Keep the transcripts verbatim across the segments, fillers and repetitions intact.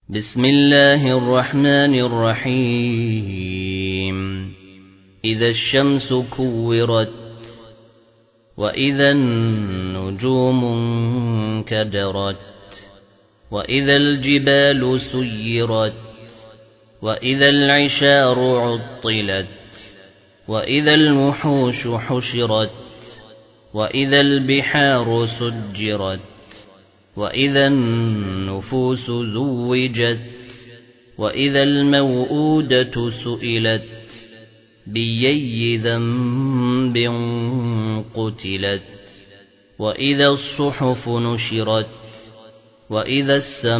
بسم الله الرحمن الرحيم إذا الشمس كورت وإذا النجوم انكدرت وإذا الجبال سيرت وإذا العشار عطلت وإذا الوحوش حشرت وإذا البحار سجرت وإذا النفوس زوجت وإذا الموءودة سئلت بأي ذنب قتلت وإذا الصحف نشرت وإذا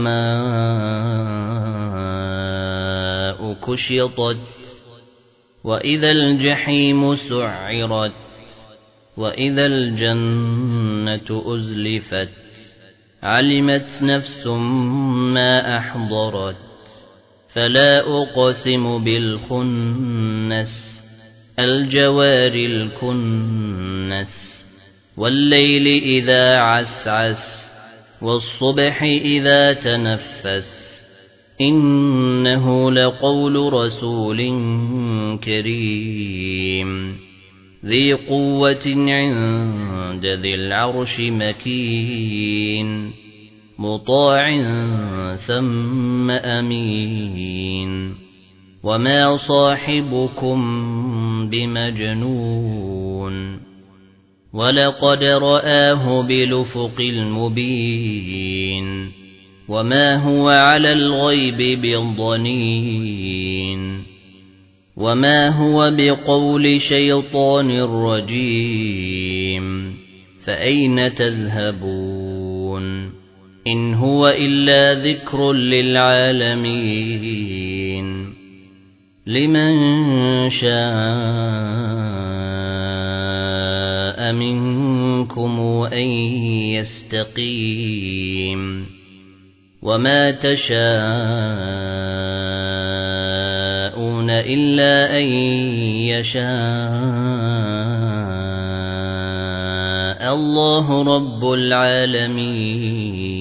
السماء كشطت وإذا الجحيم سعرت وإذا الجنة أزلفت علمت نفس ما أحضرت فلا أقسم بالخنس الجوار الكنس والليل إذا عسعس والصبح إذا تنفس إنه لقول رسول كريم ذي قوة عند ذي العرش مكين مطاع ثم أمين وما صاحبكم بمجنون ولقد رآه بالأفق المبين وما هو على الغيب بالضنين وما هو بقول شيطان رجيم فأين تذهبون إن هو إلا ذكر للعالمين لمن شاء منكم أن يستقيم وما تشاءون إلا أن يشاء الله رب العالمين.